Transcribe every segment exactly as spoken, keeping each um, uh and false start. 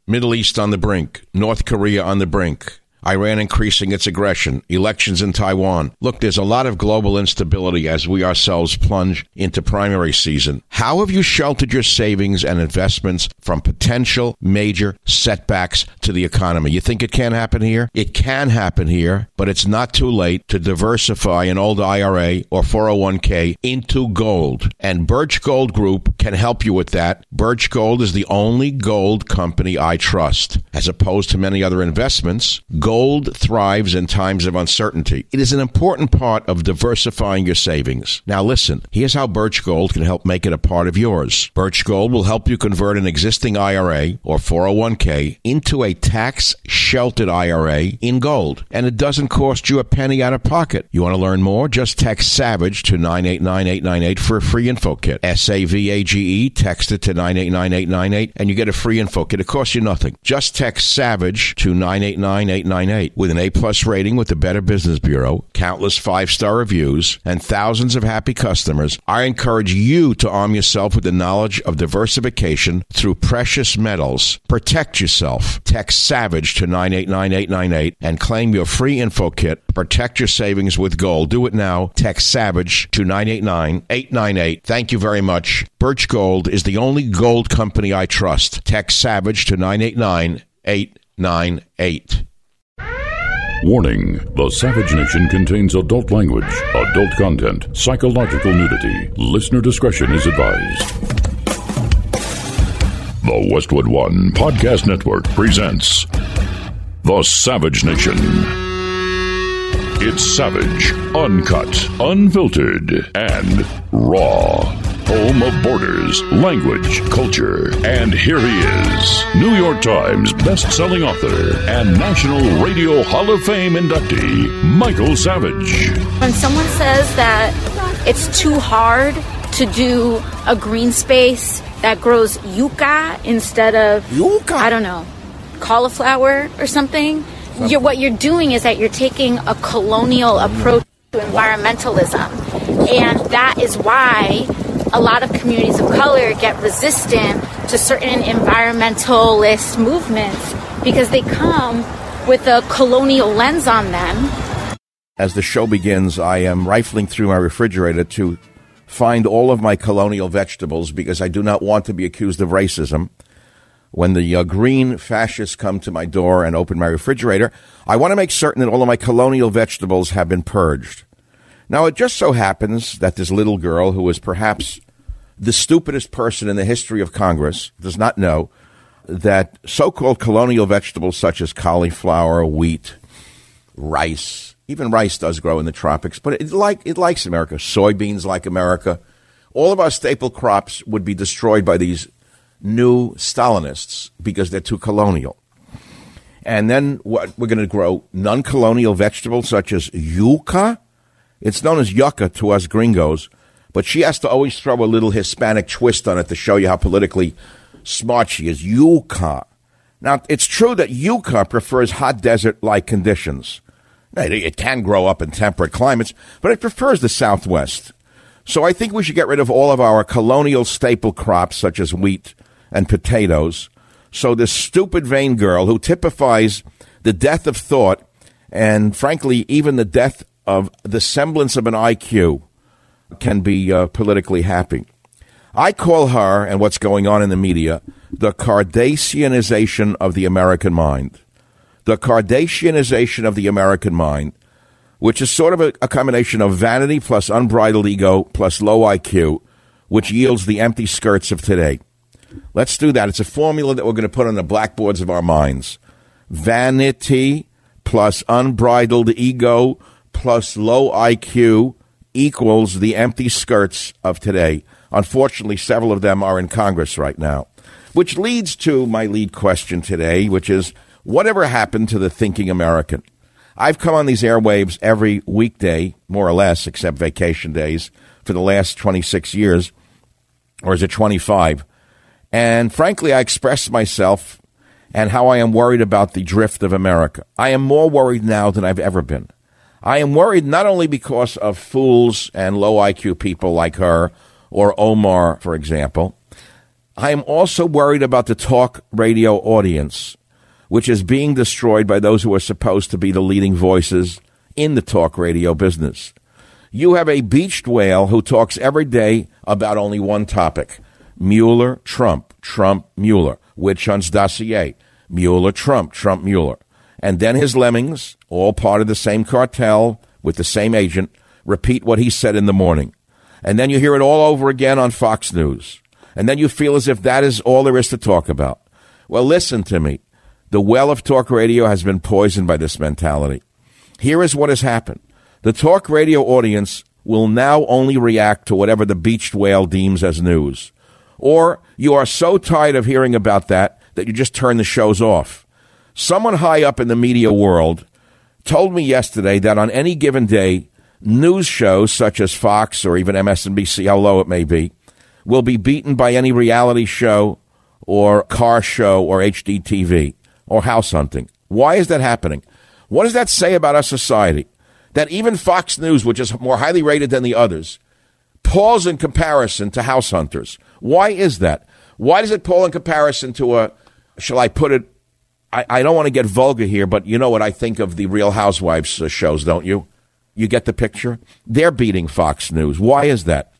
Middle East on the brink. North Korea on the brink. Iran increasing its aggression, elections in Taiwan. Look, there's a lot of global instability as we ourselves plunge into primary season. How have you sheltered your savings and investments from potential major setbacks to the economy? You think it can happen here? It can happen here, but it's not too late to diversify an old I R A or four oh one k into gold. And Birch Gold Group can help you with that. Birch Gold is the only gold company I trust. As opposed to many other investments, gold thrives in times of uncertainty. It is an important part of diversifying your savings. Now listen, here's how Birch Gold can help make it a part of yours. Birch Gold will help you convert an existing I R A or four oh one k into a tax-sheltered I R A in gold. And it doesn't cost you a penny out of pocket. You want to learn more? Just text SAVAGE to nine eight nine eight nine eight for a free info kit. S A V A G E, text it to nine eight nine eight nine eight and you get a free info kit. It costs you nothing. Just text SAVAGE to nine eight nine eight nine eight. With an A-plus rating with the Better Business Bureau, countless five-star reviews, and thousands of happy customers, I encourage you to arm yourself with the knowledge of diversification through precious metals. Protect yourself. Text SAVAGE to nine eight nine eight nine eight and claim your free info kit. Protect your savings with gold. Do it now. Text SAVAGE to nine eight nine eight nine eight. Thank you very much. Birch Gold is the only gold company I trust. Text SAVAGE to nine eight nine eight nine eight. Warning, the Savage Nation contains adult language, adult content, psychological nudity. Listener discretion is advised. The Westwood One Podcast Network presents The Savage Nation. It's savage, uncut, unfiltered, and raw. Home of borders, language, culture. And here he is, New York Times best-selling author and National Radio Hall of Fame inductee, Michael Savage. When someone says that it's too hard to do a green space that grows yucca instead of, Yucca? I don't know, cauliflower or something, you're, what you're doing is that you're taking a colonial approach to environmentalism. And that is why a lot of communities of color get resistant to certain environmentalist movements because they come with a colonial lens on them. As the show begins, I am rifling through my refrigerator to find all of my colonial vegetables because I do not want to be accused of racism. When the uh, green fascists come to my door and open my refrigerator, I want to make certain that all of my colonial vegetables have been purged. Now, it just so happens that this little girl, who is perhaps the stupidest person in the history of Congress, does not know that so-called colonial vegetables such as cauliflower, wheat, rice, even rice does grow in the tropics, but it, like, it likes America. Soybeans like America. All of our staple crops would be destroyed by these new Stalinists because they're too colonial. And then what, we're going to grow non-colonial vegetables such as yucca. It's known as yucca to us gringos, but she has to always throw a little Hispanic twist on it to show you how politically smart she is. Yucca. Now, it's true that yucca prefers hot desert-like conditions. It can grow up in temperate climates, but it prefers the Southwest. So I think we should get rid of all of our colonial staple crops, such as wheat and potatoes. So this stupid vain girl who typifies the death of thought and, frankly, even the death of the semblance of an I Q can be uh, politically happy. I call her, and what's going on in the media, the Kardashianization of the American mind. The Kardashianization of the American mind, which is sort of a, a combination of vanity plus unbridled ego plus low I Q, which yields the empty skirts of today. Let's do that. It's a formula that we're going to put on the blackboards of our minds. Vanity plus unbridled ego plus low I Q equals the empty skirts of today. Unfortunately, several of them are in Congress right now. Which leads to my lead question today, which is, whatever happened to the thinking American? I've come on these airwaves every weekday, more or less, except vacation days, for the last twenty-six years, or is it twenty-five? And frankly, I expressed myself and how I am worried about the drift of America. I am more worried now than I've ever been. I am worried not only because of fools and low I Q people like her or Omar, for example. I am also worried about the talk radio audience, which is being destroyed by those who are supposed to be the leading voices in the talk radio business. You have a beached whale who talks every day about only one topic. Mueller, Trump, Trump, Mueller. Witch hunts dossier. Mueller, Trump, Trump, Mueller. And then his lemmings, all part of the same cartel with the same agent, repeat what he said in the morning. And then you hear it all over again on Fox News. And then you feel as if that is all there is to talk about. Well, listen to me. The well of talk radio has been poisoned by this mentality. Here is what has happened. The talk radio audience will now only react to whatever the beached whale deems as news. Or you are so tired of hearing about that that you just turn the shows off. Someone high up in the media world told me yesterday that on any given day, news shows such as Fox or even M S N B C, how low it may be, will be beaten by any reality show or car show or H D T V or house hunting. Why is that happening? What does that say about our society? That even Fox News, which is more highly rated than the others, palls in comparison to house hunters. Why is that? Why does it pall in comparison to a, shall I put it, I, I don't want to get vulgar here, but you know what I think of the Real Housewives uh, shows, don't you? You get the picture? They're beating Fox News. Why is that?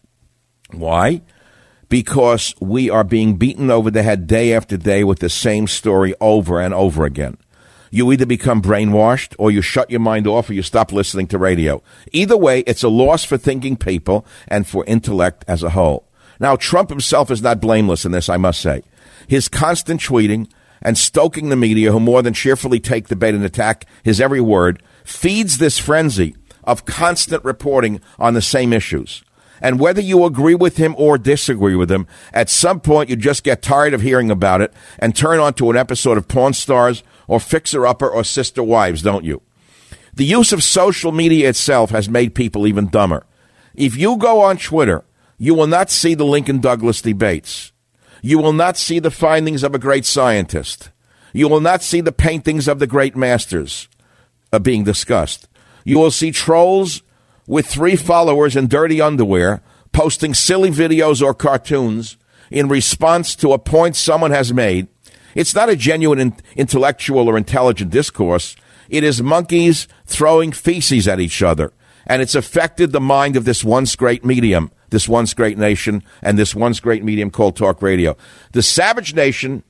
Why? Because we are being beaten over the head day after day with the same story over and over again. You either become brainwashed or you shut your mind off or you stop listening to radio. Either way, it's a loss for thinking people and for intellect as a whole. Now, Trump himself is not blameless in this, I must say. His constant tweeting and stoking the media, who more than cheerfully take the bait and attack his every word, feeds this frenzy of constant reporting on the same issues. And whether you agree with him or disagree with him, at some point you just get tired of hearing about it and turn on to an episode of Pawn Stars or Fixer Upper or Sister Wives, don't you? The use of social media itself has made people even dumber. If you go on Twitter, you will not see the Lincoln Douglas debates. You will not see the findings of a great scientist. You will not see the paintings of the great masters uh, being discussed. You will see trolls with three followers in dirty underwear posting silly videos or cartoons in response to a point someone has made. It's not a genuine in- intellectual or intelligent discourse. It is monkeys throwing feces at each other. And it's affected the mind of this once great medium, this once great nation, and this once great medium called talk radio. The savage nation,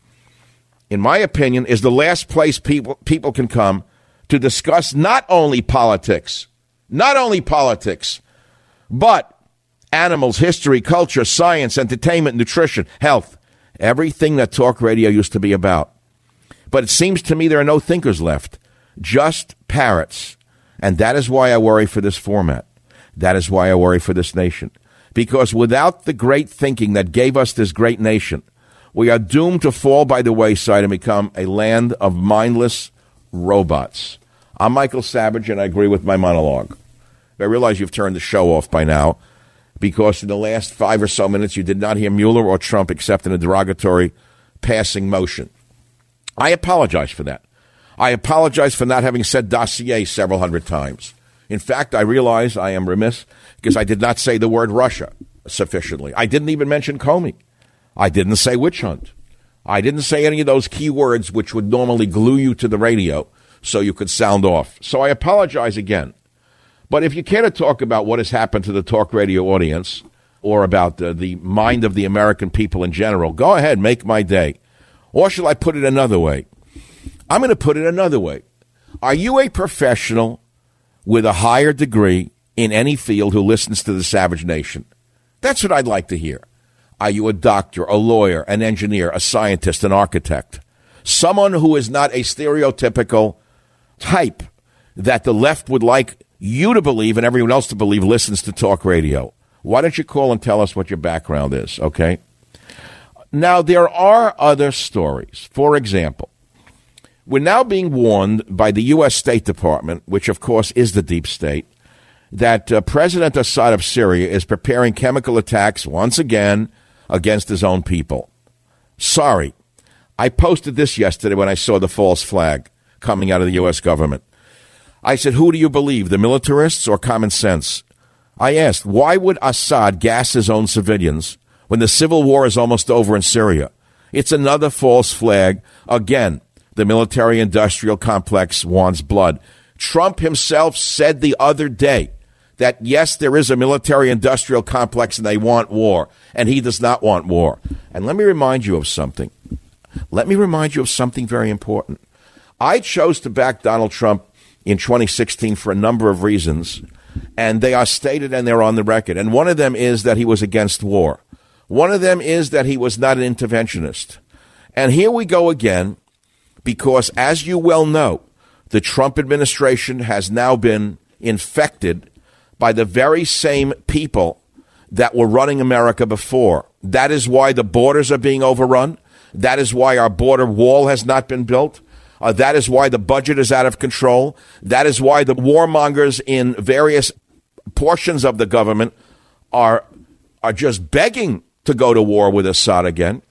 in my opinion, is the last place people people can come to discuss not only politics, not only politics, but animals, history, culture, science, entertainment, nutrition, health, everything that talk radio used to be about. But it seems to me there are no thinkers left, just parrots. And that is why I worry for this format. That is why I worry for this nation. Because without the great thinking that gave us this great nation, we are doomed to fall by the wayside and become a land of mindless robots. I'm Michael Savage, and I agree with my monologue. I realize you've turned the show off by now because in the last five or so minutes you did not hear Mueller or Trump except in a derogatory passing motion. I apologize for that. I apologize for not having said dossier several hundred times. In fact, I realize I am remiss because I did not say the word Russia sufficiently. I didn't even mention Comey. I didn't say witch hunt. I didn't say any of those key words which would normally glue you to the radio so you could sound off. So I apologize again. But if you care to talk about what has happened to the talk radio audience or about uh, the mind of the American people in general, go ahead, make my day. Or shall I put it another way? I'm going to put it another way. Are you a professional with a higher degree in any field who listens to the Savage Nation? That's what I'd like to hear. Are you a doctor, a lawyer, an engineer, a scientist, an architect? Someone who is not a stereotypical type that the left would like you to believe and everyone else to believe listens to talk radio. Why don't you call and tell us what your background is, okay? Now, there are other stories. For example, we're now being warned by the U S State Department, which, of course, is the deep state, that uh, President Assad of Syria is preparing chemical attacks once again against his own people. Sorry. I posted this yesterday when I saw the false flag coming out of the U S government. I said, who do you believe, the militarists or common sense? I asked, why would Assad gas his own civilians when the civil war is almost over in Syria. It's another false flag. Again, the military-industrial complex wants blood. Trump himself said the other day that, yes, there is a military-industrial complex and they want war, and he does not want war. And let me remind you of something. Let me remind you of something very important. I chose to back Donald Trump in twenty sixteen for a number of reasons, and they are stated and they're on the record. And one of them is that he was against war. One of them is that he was not an interventionist. And here we go again, because as you well know, the Trump administration has now been infected by the very same people that were running America before. That is why the borders are being overrun. That is why our border wall has not been built. Uh, that is why the budget is out of control. That is why the warmongers in various portions of the government are are just begging to go to war with Assad again.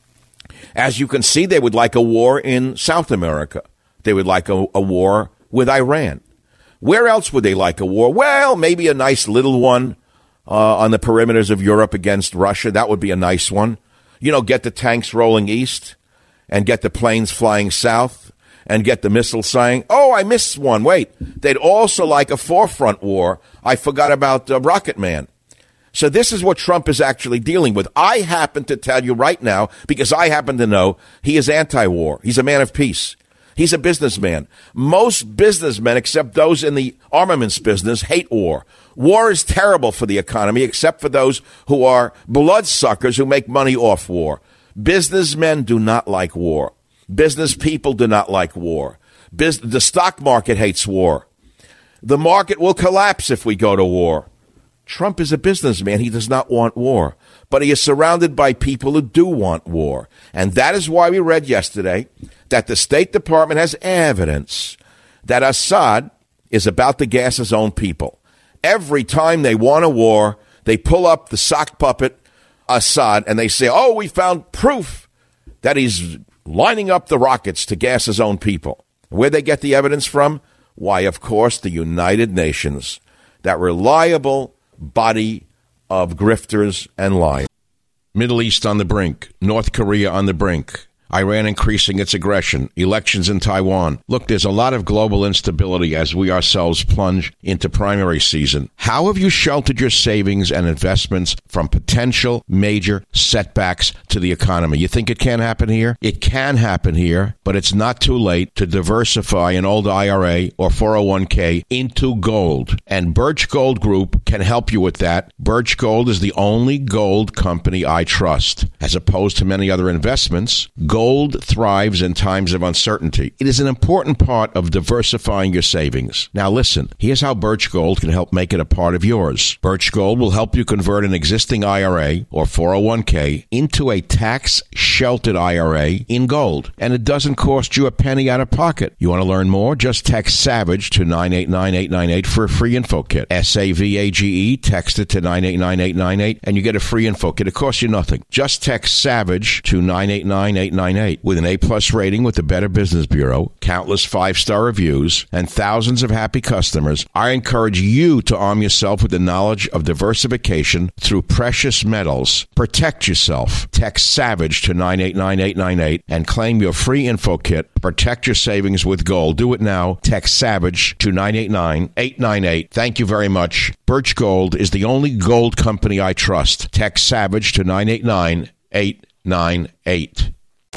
As you can see, they would like a war in South America. They would like a, a war with Iran. Where else would they like a war? Well, maybe a nice little one uh, on the perimeters of Europe against Russia. That would be a nice one. You know, get the tanks rolling east and get the planes flying south and get the missiles saying, oh, I missed one. Wait, they'd also like a forefront war. I forgot about uh, Rocket Man. So this is what Trump is actually dealing with. I happen to tell you right now, because I happen to know he is anti-war. He's a man of peace. He's a businessman. Most businessmen, except those in the armaments business, hate war. War is terrible for the economy, except for those who are bloodsuckers who make money off war. Businessmen do not like war. Business people do not like war. Bus- the stock market hates war. The market will collapse if we go to war. Trump is a businessman. He does not want war. But he is surrounded by people who do want war. And that is why we read yesterday that the State Department has evidence that Assad is about to gas his own people. Every time they want a war, they pull up the sock puppet Assad and they say, oh, we found proof that he's lining up the rockets to gas his own people. Where'd they get the evidence from? Why, of course, the United Nations, that reliable body of grifters and liars. Middle East on the brink, North Korea on the brink, Iran increasing its aggression, elections in Taiwan. Look, there's a lot of global instability as we ourselves plunge into primary season. How have you sheltered your savings and investments from potential major setbacks to the economy? You think it can happen here? It can happen here, but it's not too late to diversify an old I R A or four oh one k into gold. And Birch Gold Group can help you with that. Birch Gold is the only gold company I trust. As opposed to many other investments, gold thrives in times of uncertainty. It is an important part of diversifying your savings. Now listen, here's how Birch Gold can help make it a part of yours. Birch Gold will help you convert an existing I R A or four oh one k into a tax-sheltered I R A in gold. And it doesn't cost you a penny out of pocket. You want to learn more? Just text SAVAGE to nine eight nine eight nine eight for a free info kit. S A V A G E, text it to nine eight nine eight nine eight and you get a free info kit. It costs you nothing. Just text SAVAGE to nine eight nine eight nine eight. With an A-plus rating with the Better Business Bureau, countless five-star reviews, and thousands of happy customers, I encourage you to arm yourself with the knowledge of diversification through precious metals. Protect yourself. Text SAVAGE to nine eight nine eight nine eight and claim your free info kit. Protect your savings with gold. Do it now. Text SAVAGE to nine eight nine eight nine eight. Thank you very much. Birch Gold is the only gold company I trust. Text SAVAGE to nine eight nine eight nine eight.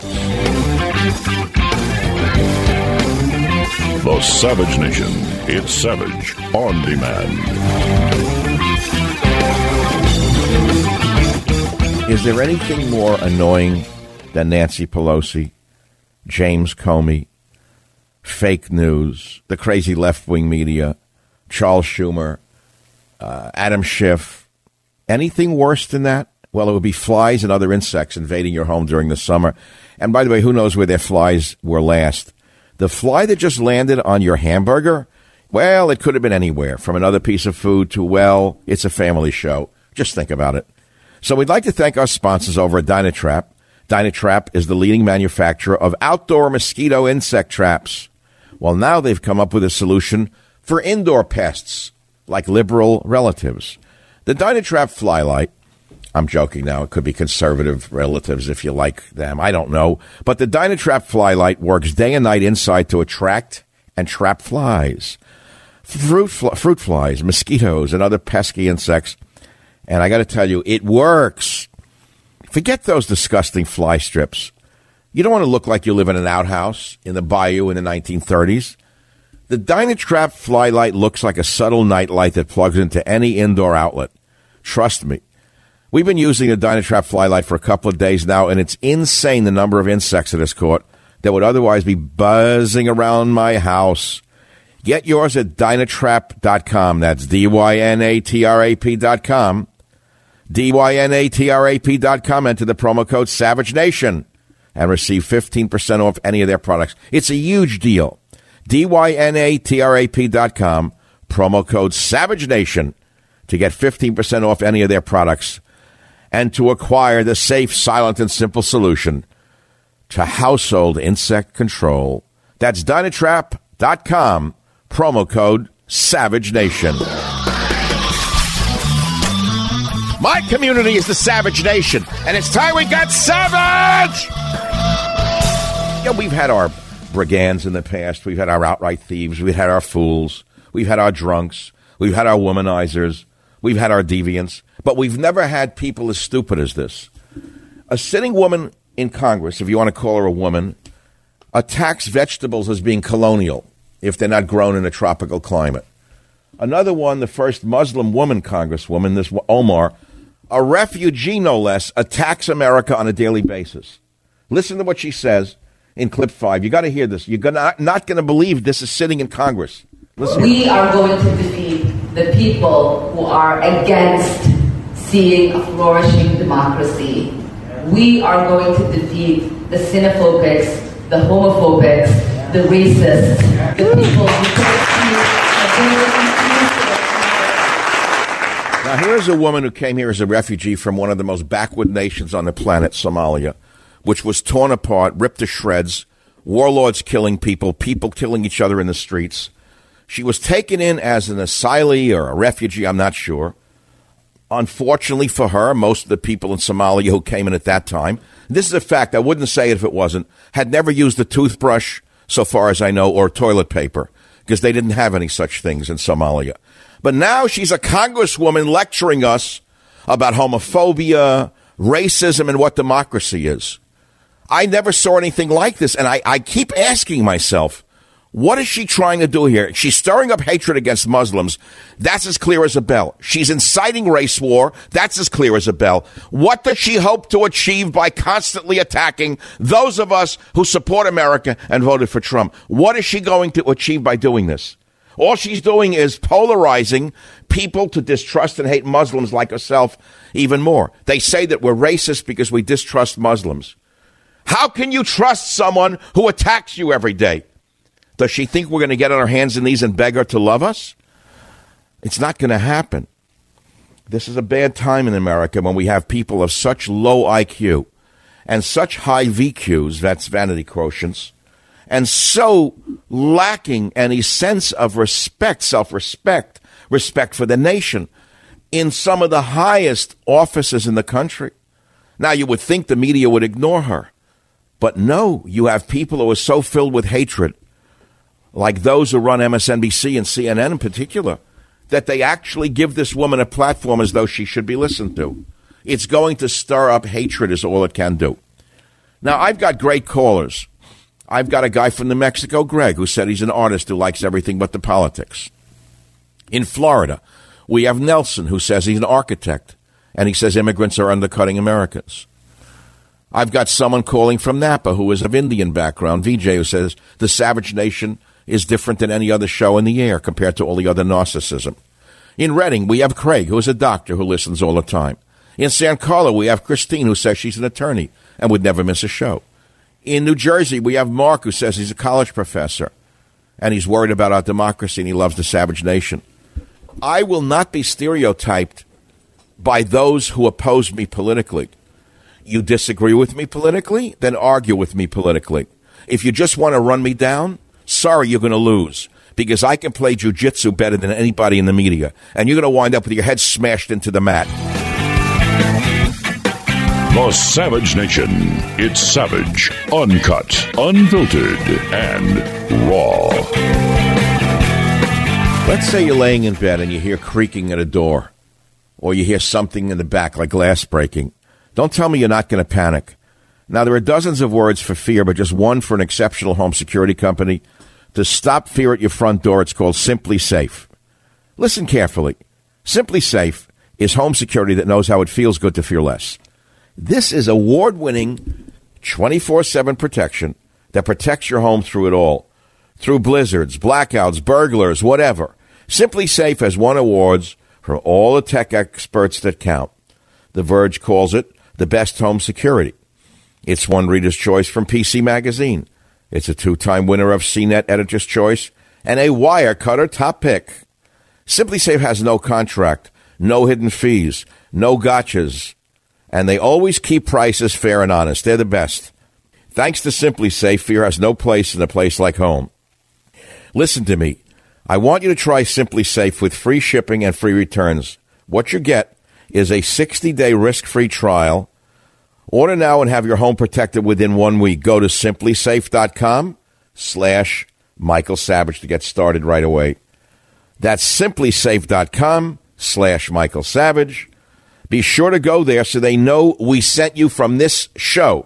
The Savage Nation. It's Savage on Demand. Is there anything more annoying than Nancy Pelosi, James Comey, fake news, the crazy left-wing media, Charles Schumer, uh, Adam Schiff? Anything worse than that? Well, it would be flies and other insects invading your home during the summer. And by the way, who knows where their flies were last? The fly that just landed on your hamburger? Well, it could have been anywhere, from another piece of food to, well, it's a family show. Just think about it. So we'd like to thank our sponsors over at Dynatrap. Dynatrap is the leading manufacturer of outdoor mosquito insect traps. Well, now they've come up with a solution for indoor pests, like liberal relatives. The Dynatrap Flylight I'm joking now. It could be conservative relatives if you like them. I don't know. But the Dynatrap fly light works day and night inside to attract and trap flies, fruit, fl- fruit flies, mosquitoes, and other pesky insects. And I got to tell you, it works. Forget those disgusting fly strips. You don't want to look like you live in an outhouse in the bayou in the nineteen thirties. The Dynatrap fly light looks like a subtle night light that plugs into any indoor outlet. Trust me. We've been using the Dynatrap fly light for a couple of days now, and it's insane the number of insects it has caught that would otherwise be buzzing around my house. Get yours at Dynatrap dot com. That's D Y N A T R A P dot com. D Y N A T R A P dot com. Enter the promo code Savage Nation and receive fifteen percent off any of their products. It's a huge deal. D Y N A T R A P dot com. Promo code Savage Nation to get fifteen percent off any of their products and to acquire the safe, silent, and simple solution to household insect control. That's Dynatrap dot com. Promo code Savage Nation. My community is the Savage Nation, and it's time we got savage! Yeah, we've had our brigands in the past. We've had our outright thieves. We've had our fools. We've had our drunks. We've had our womanizers. We've had our deviants. But we've never had people as stupid as this. A sitting woman in Congress, if you want to call her a woman, attacks vegetables as being colonial if they're not grown in a tropical climate. Another one, the first Muslim woman congresswoman, this Omar, a refugee no less, attacks America on a daily basis. Listen to what she says in clip five. You got to hear this. You're gonna, not going to believe this is sitting in Congress. Listen. We are going to defeat the people who are against seeing a flourishing democracy. We are going to defeat the xenophobics, the homophobics, the racists, the people who don't see that Now, here's a woman who came here as a refugee from one of the most backward nations on the planet, Somalia, which was torn apart, ripped to shreds, warlords killing people, people killing each other in the streets. She was taken in as an asylee or a refugee, I'm not sure. Unfortunately for her, most of the people in Somalia who came in at that time, this is a fact, I wouldn't say it if it wasn't, had never used a toothbrush, so far as I know, or toilet paper, because they didn't have any such things in Somalia. But now she's a congresswoman lecturing us about homophobia, racism, and what democracy is. I never saw anything like this, and I, I keep asking myself, what is she trying to do here? She's stirring up hatred against Muslims. That's as clear as a bell. She's inciting race war. That's as clear as a bell. What does she hope to achieve by constantly attacking those of us who support America and voted for Trump? What is she going to achieve by doing this? All she's doing is polarizing people to distrust and hate Muslims like herself even more. They say that we're racist because we distrust Muslims. How can you trust someone who attacks you every day? Does she think we're going to get on our hands and knees and beg her to love us? It's not going to happen. This is a bad time in America when we have people of such low I Q and such high V Qs, that's vanity quotients, and so lacking any sense of respect, self-respect, respect for the nation in some of the highest offices in the country. Now, you would think the media would ignore her. But no, you have people who are so filled with hatred, like those who run M S N B C and C N N in particular, that they actually give this woman a platform as though she should be listened to. It's going to stir up hatred is all it can do. Now, I've got great callers. I've got a guy from New Mexico, Greg, who said he's an artist who likes everything but the politics. In Florida, we have Nelson, who says he's an architect, and he says immigrants are undercutting Americans. I've got someone calling from Napa who is of Indian background, V J, who says the Savage Nation is different than any other show in the air compared to all the other narcissism. In Reading, we have Craig, who is a doctor who listens all the time. In San Carlo, we have Christine, who says she's an attorney and would never miss a show. In New Jersey, we have Mark, who says he's a college professor and he's worried about our democracy and he loves the Savage Nation. I will not be stereotyped by those who oppose me politically. You disagree with me politically? Then argue with me politically. If you just want to run me down, sorry, you're going to lose, because I can play jujitsu better than anybody in the media, and you're going to wind up with your head smashed into the mat. The Savage Nation. It's savage, uncut, unfiltered, and raw. Let's say you're laying in bed and you hear creaking at a door, or you hear something in the back like glass breaking. Don't tell me you're not going to panic. Now, there are dozens of words for fear, but just one for an exceptional home security company. To stop fear at your front door, it's called Simply Safe. Listen carefully. Simply Safe is home security that knows how it feels good to fear less. This is award-winning twenty-four seven protection that protects your home through it all. Through blizzards, blackouts, burglars, whatever. Simply Safe has won awards from all the tech experts that count. The Verge calls it the best home security. It's won Reader's Choice from P C Magazine. It's a two-time winner of C net Editor's Choice and a Wirecutter top pick. Simply Safe has no contract, no hidden fees, no gotchas, and they always keep prices fair and honest. They're the best. Thanks to Simply Safe, fear has no place in a place like home. Listen to me. I want you to try Simply Safe with free shipping and free returns. What you get is a sixty-day risk-free trial. Order now and have your home protected within one week. Go to simplysafe.com slash Michael Savage to get started right away. That's simplysafe.com slash Michael Savage. Be sure to go there so they know we sent you from this show.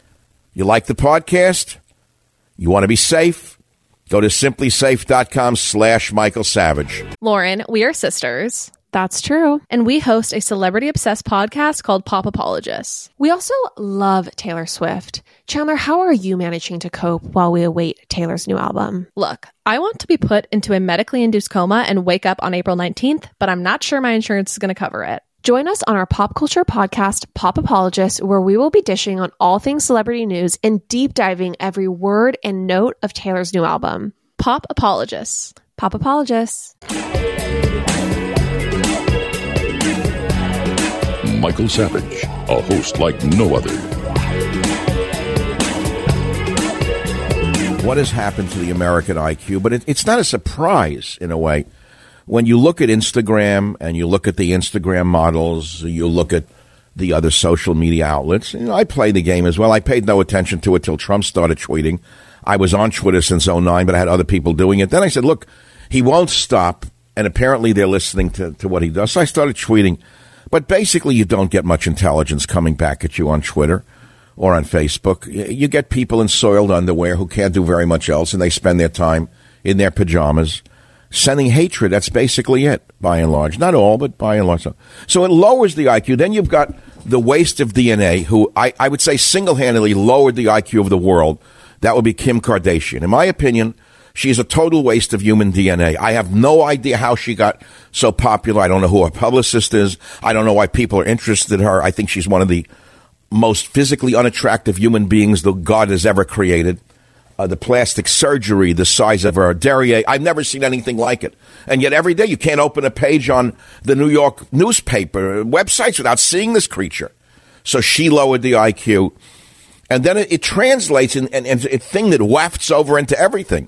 You like the podcast? You want to be safe? Go to simplysafe.com slash Michael Savage. Lauren, we are sisters. That's true. And we host a celebrity-obsessed podcast called Pop Apologists. We also love Taylor Swift. Chandler, how are you managing to cope while we await Taylor's new album? Look, I want to be put into a medically induced coma and wake up on April nineteenth, but I'm not sure my insurance is going to cover it. Join us on our pop culture podcast, Pop Apologists, where we will be dishing on all things celebrity news and deep diving every word and note of Taylor's new album. Pop Apologists. Pop Apologists. Michael Savage, a host like no other. What has happened to the American I Q? But it, it's not a surprise, in a way. When you look at Instagram and you look at the Instagram models, you look at the other social media outlets. You know, I play the game as well. I paid no attention to it till Trump started tweeting. I was on Twitter since oh nine, but I had other people doing it. Then I said, look, he won't stop, and apparently they're listening to, to what he does. So I started tweeting. But basically, you don't get much intelligence coming back at you on Twitter or on Facebook. You get people in soiled underwear who can't do very much else, and they spend their time in their pajamas sending hatred. That's basically it, by and large. Not all, but by and large. So it lowers the I Q. Then you've got the waste of D N A, who I, I would say single-handedly lowered the I Q of the world. That would be Kim Kardashian. In my opinion, she's a total waste of human D N A. I have no idea how she got so popular. I don't know who her publicist is. I don't know why people are interested in her. I think she's one of the most physically unattractive human beings that God has ever created. Uh, the plastic surgery, the size of her derriere, I've never seen anything like it. And yet every day you can't open a page on the New York newspaper websites without seeing this creature. So she lowered the I Q. And then it, it translates in, in, in a thing that wafts over into everything.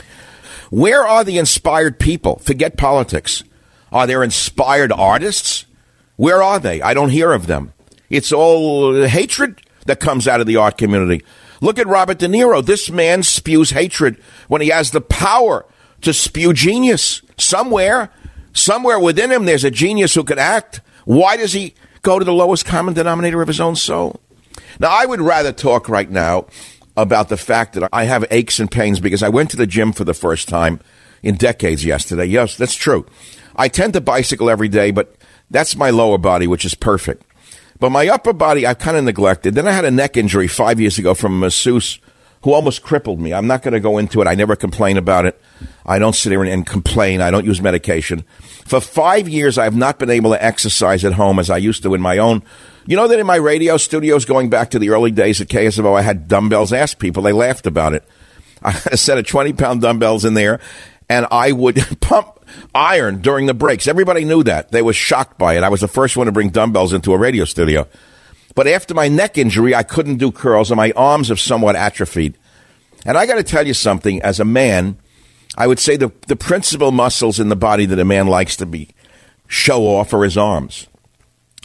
Where are the inspired people? Forget politics. Are there inspired artists? Where are they? I don't hear of them. It's all hatred that comes out of the art community. Look at Robert De Niro. This man spews hatred when he has the power to spew genius. Somewhere, somewhere within him, there's a genius who can act. Why does he go to the lowest common denominator of his own soul? Now, I would rather talk right now about the fact that I have aches and pains because I went to the gym for the first time in decades yesterday. Yes, that's true. I tend to bicycle every day, but that's my lower body, which is perfect. But my upper body, I've kind of neglected. Then I had a neck injury five years ago from a masseuse who almost crippled me. I'm not going to go into it. I never complain about it. I don't sit here and, and complain. I don't use medication. For five years, I have not been able to exercise at home as I used to in my own. You know that in my radio studios, going back to the early days at K S F O, I had dumbbells. Ask people. They laughed about it. I had a set of twenty-pound dumbbells in there, and I would pump iron during the breaks. Everybody knew that. They were shocked by it. I was the first one to bring dumbbells into a radio studio. But after my neck injury, I couldn't do curls, and my arms have somewhat atrophied. And I got to tell you something. As a man, I would say the, the principal muscles in the body that a man likes to be show off are his arms.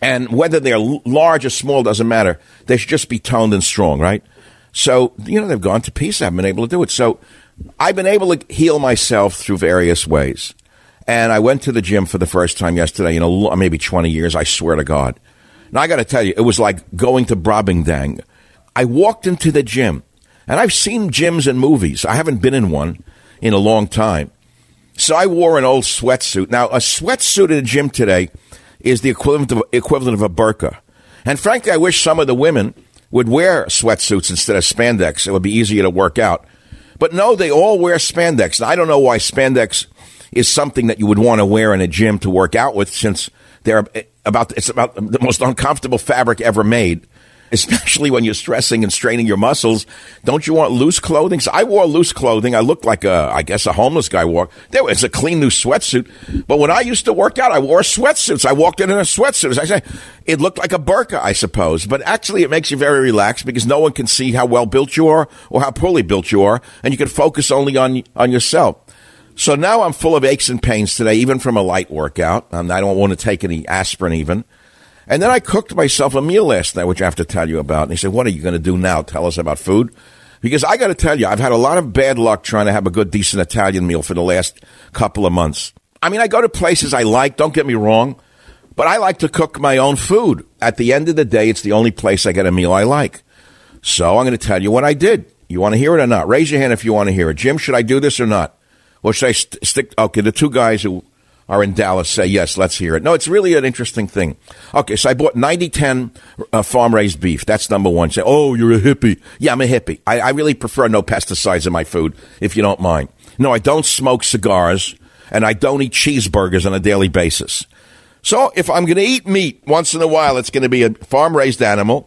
And whether they're l- large or small doesn't matter. They should just be toned and strong, right? So, you know, they've gone to pieces. I haven't been able to do it. So I've been able to heal myself through various ways. And I went to the gym for the first time yesterday in a, maybe twenty years, I swear to God. Now, I got to tell you, it was like going to Brobdingnag. I walked into the gym, and I've seen gyms in movies. I haven't been in one in a long time. So I wore an old sweatsuit. Now, a sweatsuit at a gym today is the equivalent of, equivalent of a burqa. And frankly, I wish some of the women would wear sweatsuits instead of spandex. It would be easier to work out. But no, they all wear spandex. Now, I don't know why spandex is something that you would want to wear in a gym to work out with, since they're about it's about the most uncomfortable fabric ever made, especially when you're stressing and straining your muscles. Don't you want loose clothing? So I wore loose clothing. I looked like a, I guess, a homeless guy wore. There was a clean new sweatsuit. But when I used to work out, I wore sweatsuits. I walked in in a sweatsuit. As I say, it looked like a burqa, I suppose. But actually, it makes you very relaxed because no one can see how well built you are or how poorly built you are, and you can focus only on on yourself. So now I'm full of aches and pains today, even from a light workout. Um, I don't want to take any aspirin even. And then I cooked myself a meal last night, which I have to tell you about. And he said, what are you going to do now? Tell us about food? Because I got to tell you, I've had a lot of bad luck trying to have a good, decent Italian meal for the last couple of months. I mean, I go to places I like, don't get me wrong, but I like to cook my own food. At the end of the day, it's the only place I get a meal I like. So I'm going to tell you what I did. You want to hear it or not? Raise your hand if you want to hear it. Jim, should I do this or not? Or should I st- stick? Okay, the two guys who are in Dallas say, yes, let's hear it. No, it's really an interesting thing. Okay, so I bought ninety ten uh, farm-raised beef. That's number one. You say, oh, you're a hippie. Yeah, I'm a hippie. I, I really prefer no pesticides in my food, if you don't mind. No, I don't smoke cigars, and I don't eat cheeseburgers on a daily basis. So if I'm going to eat meat once in a while, it's going to be a farm-raised animal.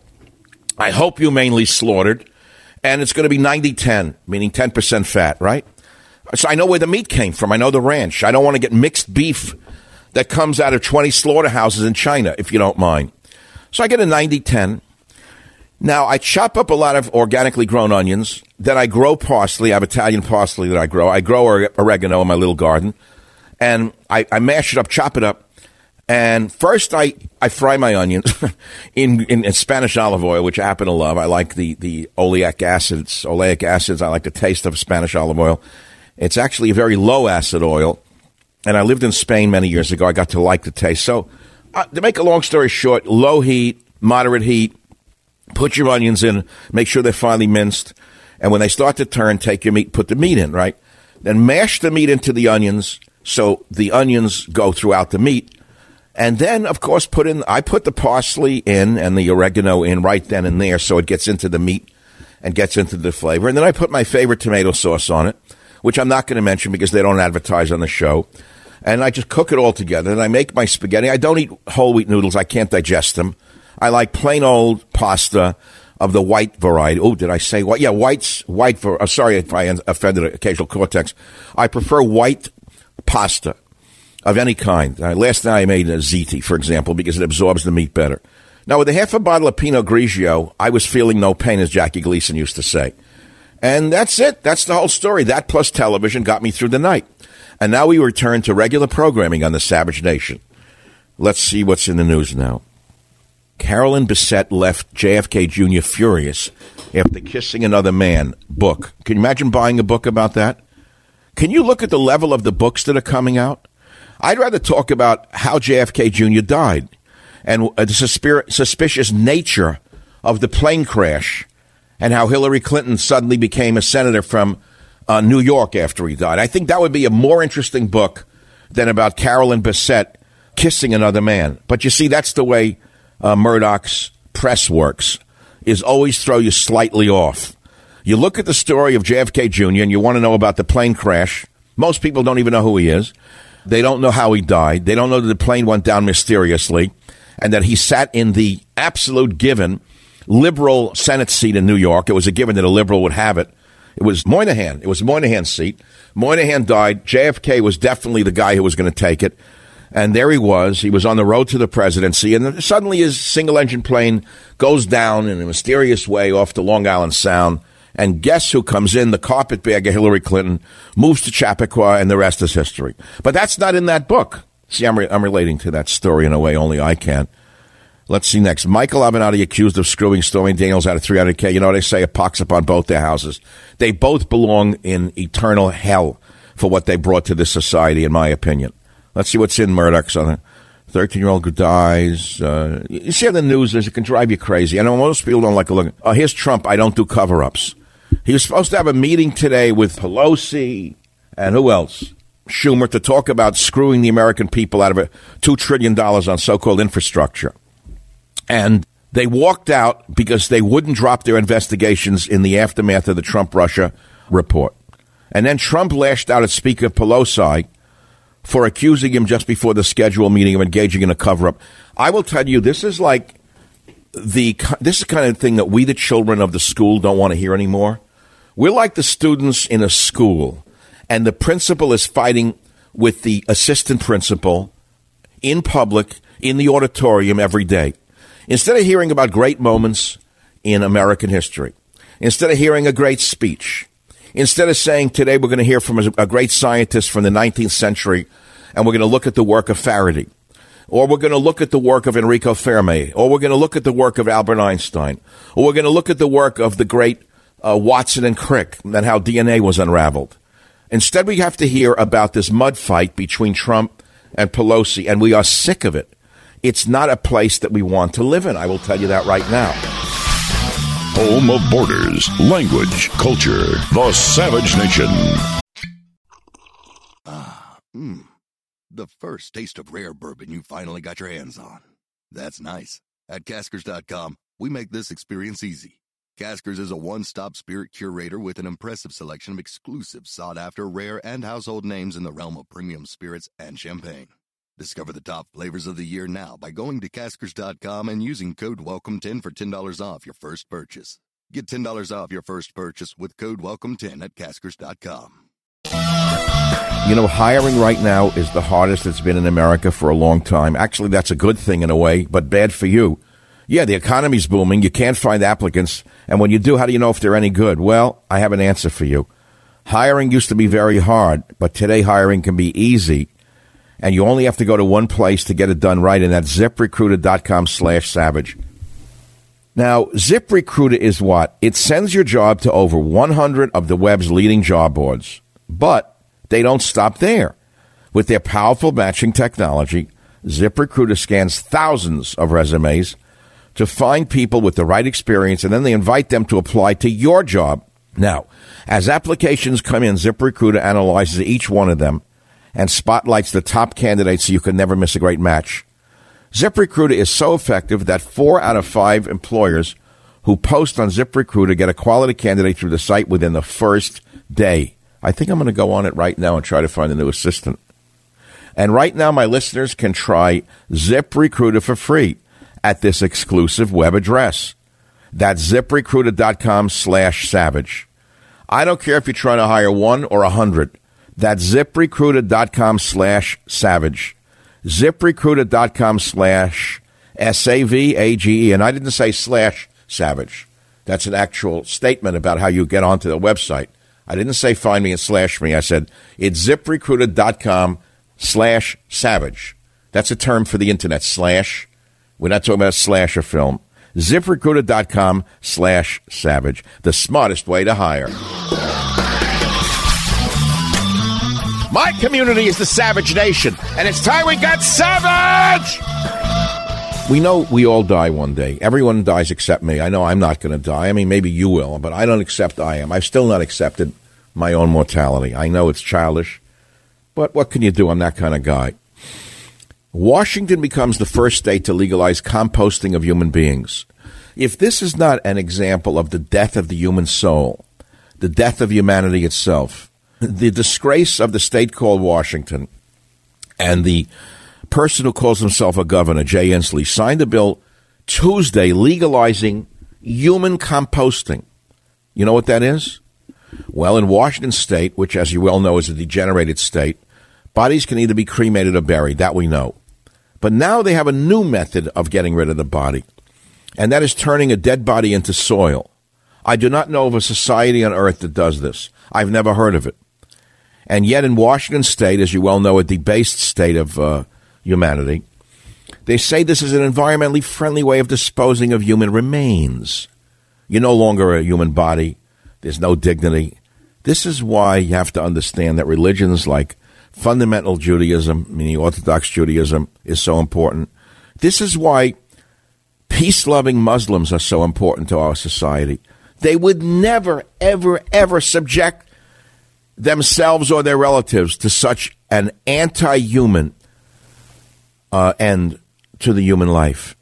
I hope humanely slaughtered. And it's going to be ninety ten, meaning ten percent fat, right? So I know where the meat came from. I know the ranch. I don't want to get mixed beef that comes out of twenty slaughterhouses in China, if you don't mind. So I get a ninety ten. Now, I chop up a lot of organically grown onions. Then I grow parsley. I have Italian parsley that I grow. I grow oregano in my little garden. And I, I mash it up, chop it up. And first I, I fry my onions in, in, in Spanish olive oil, which I happen to love. I like the, the oleic acids. Oleic acids. I like the taste of Spanish olive oil. It's actually a very low-acid oil, and I lived in Spain many years ago. I got to like the taste. So, uh, to make a long story short, low heat, moderate heat, put your onions in, make sure they're finely minced, and when they start to turn, take your meat, put the meat in, right? Then mash the meat into the onions so the onions go throughout the meat. And then, of course, put in, I put the parsley in and the oregano in right then and there so it gets into the meat and gets into the flavor. And then I put my favorite tomato sauce on it, which I'm not going to mention because they don't advertise on the show. And I just cook it all together. And I make my spaghetti. I don't eat whole wheat noodles. I can't digest them. I like plain old pasta of the white variety. Oh, did I say white? Yeah, white's white. For, uh, sorry if I offended occasional cortex. I prefer white pasta of any kind. Uh, last night I made a ziti, for example, because it absorbs the meat better. Now, with a half a bottle of Pinot Grigio, I was feeling no pain, as Jackie Gleason used to say. And that's it. That's the whole story. That plus television got me through the night. And now we return to regular programming on the Savage Nation. Let's see what's in the news now. Carolyn Bessette left J F K Junior furious after kissing another man. Book. Can you imagine buying a book about that? Can you look at the level of the books that are coming out? I'd rather talk about how J F K Junior died and the suspicious nature of the plane crash and how Hillary Clinton suddenly became a senator from uh, New York after he died. I think that would be a more interesting book than about Carolyn Bessette kissing another man. But you see, that's the way uh, Murdoch's press works, is always throw you slightly off. You look at the story of J F K Junior and you want to know about the plane crash. Most people don't even know who he is. They don't know how he died. They don't know that the plane went down mysteriously and that he sat in the absolute given liberal Senate seat in New York. It was a given that a liberal would have it. It was Moynihan. It was Moynihan's seat. Moynihan died. J F K was definitely the guy who was going to take it. And there he was. He was on the road to the presidency. And suddenly his single-engine plane goes down in a mysterious way off the Long Island Sound. And guess who comes in? The carpetbagger Hillary Clinton moves to Chappaqua, and the rest is history. But that's not in that book. See, I'm, re- I'm relating to that story in a way only I can. Let's see next. Michael Avenatti accused of screwing Stormy Daniels out of three hundred K. You know, they say a pox upon both their houses. They both belong in eternal hell for what they brought to this society, in my opinion. Let's see what's in Murdoch's on it. thirteen-year-old who dies. Uh, you see how the news is, it can drive you crazy. I know most people don't like to look. Oh, here's Trump. I don't do cover-ups. He was supposed to have a meeting today with Pelosi and who else? Schumer, to talk about screwing the American people out of it, two trillion dollars on so-called infrastructure. And they walked out because they wouldn't drop their investigations in the aftermath of the Trump-Russia report. And then Trump lashed out at Speaker Pelosi for accusing him just before the scheduled meeting of engaging in a cover-up. I will tell you, this is like the this is the kind of thing that we, the children of the school, don't want to hear anymore. We're like the students in a school, and the principal is fighting with the assistant principal in public, in the auditorium every day. Instead of hearing about great moments in American history, instead of hearing a great speech, instead of saying today we're going to hear from a, a great scientist from the nineteenth century and we're going to look at the work of Faraday, or we're going to look at the work of Enrico Fermi, or we're going to look at the work of Albert Einstein, or we're going to look at the work of the great uh, Watson and Crick and how D N A was unraveled. Instead, we have to hear about this mud fight between Trump and Pelosi, and we are sick of it. It's not a place that we want to live in. I will tell you that right now. Home of borders, language, culture, the Savage Nation. Ah, mmm. The first taste of rare bourbon you finally got your hands on. That's nice. At Caskers dot com, we make this experience easy. Caskers is a one-stop spirit curator with an impressive selection of exclusive, sought-after, rare, and household names in the realm of premium spirits and champagne. Discover the top flavors of the year now by going to Caskers dot com and using code welcome ten for ten dollars off your first purchase. Get ten dollars off your first purchase with code welcome ten at Caskers dot com. You know, hiring right now is the hardest it's been in America for a long time. Actually, that's a good thing in a way, but bad for you. Yeah, the economy's booming. You can't find applicants. And when you do, how do you know if they're any good? Well, I have an answer for you. Hiring used to be very hard, but today hiring can be easy. And you only have to go to one place to get it done right, and that's ZipRecruiter.com slash savage. Now, ZipRecruiter is what? It sends your job to over one hundred of the web's leading job boards. But they don't stop there. With their powerful matching technology, ZipRecruiter scans thousands of resumes to find people with the right experience, and then they invite them to apply to your job. Now, as applications come in, ZipRecruiter analyzes each one of them and spotlights the top candidates so you can never miss a great match. ZipRecruiter is so effective that four out of five employers who post on ZipRecruiter get a quality candidate through the site within the first day. I think I'm going to go on it right now and try to find a new assistant. And right now, my listeners can try ZipRecruiter for free at this exclusive web address. That's ZipRecruiter.com slash savage. I don't care if you're trying to hire one or a hundred. That's ZipRecruiter.com slash savage. ZipRecruiter.com slash S A V A G E. And I didn't say slash savage. That's an actual statement about how you get onto the website. I didn't say find me and slash me. I said it's ZipRecruiter.com slash savage. That's a term for the internet, slash. We're not talking about a slasher film. ZipRecruiter.com slash savage. The smartest way to hire. My community is the Savage Nation, and it's time we got savage! We know we all die one day. Everyone dies except me. I know I'm not going to die. I mean, maybe you will, but I don't accept I am. I've still not accepted my own mortality. I know it's childish, but what can you do? I'm that kind of guy. Washington becomes the first state to legalize composting of human beings. If this is not an example of the death of the human soul, the death of humanity itself, the disgrace of the state called Washington, and the person who calls himself a governor, Jay Inslee, signed a bill Tuesday legalizing human composting. You know what that is? Well, in Washington state, which, as you well know, is a degenerated state, bodies can either be cremated or buried. That we know. But now they have a new method of getting rid of the body, and that is turning a dead body into soil. I do not know of a society on earth that does this. I've never heard of it. And yet in Washington state, as you well know, a debased state of uh, humanity, They say this is an environmentally friendly way of disposing of human remains. You're no longer a human body. There's no dignity. This is why you have to understand that religions like fundamental Judaism, meaning Orthodox Judaism, is so important. This is why peace-loving Muslims are so important to our society. They would never, ever, ever subject themselves or their relatives to such an anti-human uh, end to the human life.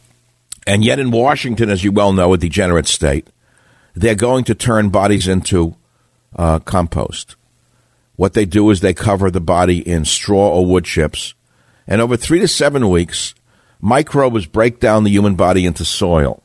And yet in Washington, as you well know, a degenerate state, they're going to turn bodies into uh, compost. What they do is they cover the body in straw or wood chips, and over three to seven weeks, microbes break down the human body into soil.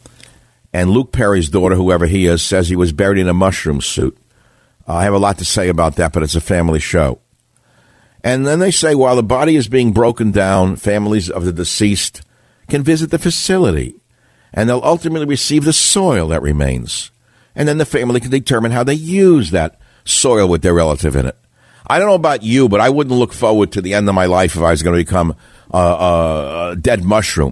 And Luke Perry's daughter, whoever he is, says he was buried in a mushroom suit. Uh, I have a lot to say about that, but it's a family show. And then they say while the body is being broken down, families of the deceased can visit the facility, and they'll ultimately receive the soil that remains. And then the family can determine how they use that soil with their relative in it. I don't know about you, but I wouldn't look forward to the end of my life if I was going to become a, a, a dead mushroom.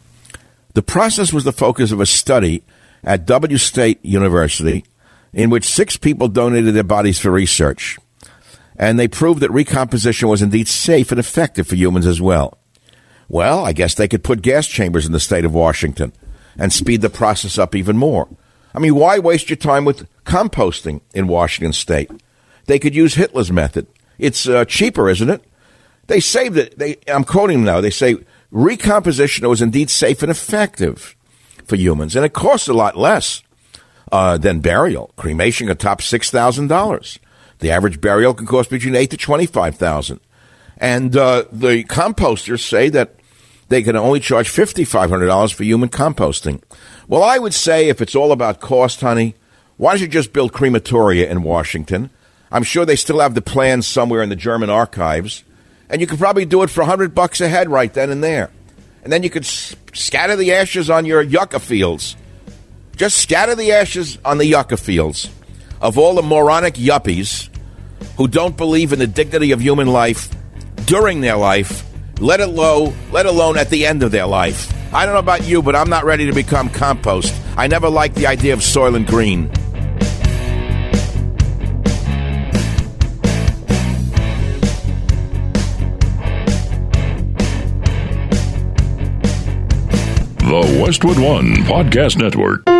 The process was the focus of a study at W State University in which six people donated their bodies for research. And they proved that recomposition was indeed safe and effective for humans as well. Well, I guess they could put gas chambers in the state of Washington and speed the process up even more. I mean, why waste your time with composting in Washington state? They could use Hitler's method. It's uh, cheaper, isn't it? They say that, they, I'm quoting them now, they say recomposition was indeed safe and effective for humans, and it costs a lot less uh, than burial. Cremation could top six thousand dollars. The average burial can cost between eight to twenty-five thousand dollars. And uh, the composters say that they can only charge five thousand five hundred dollars for human composting. Well, I would say if it's all about cost, honey, why don't you just build crematoria in Washington? I'm sure they still have the plans somewhere in the German archives. And you could probably do it for one hundred bucks a head right then and there. And then you could s- scatter the ashes on your yucca fields. Just scatter the ashes on the yucca fields of all the moronic yuppies who don't believe in the dignity of human life during their life, let alone, let alone at the end of their life. I don't know about you, but I'm not ready to become compost. I never liked the idea of Soylent Green. The Westwood One Podcast Network.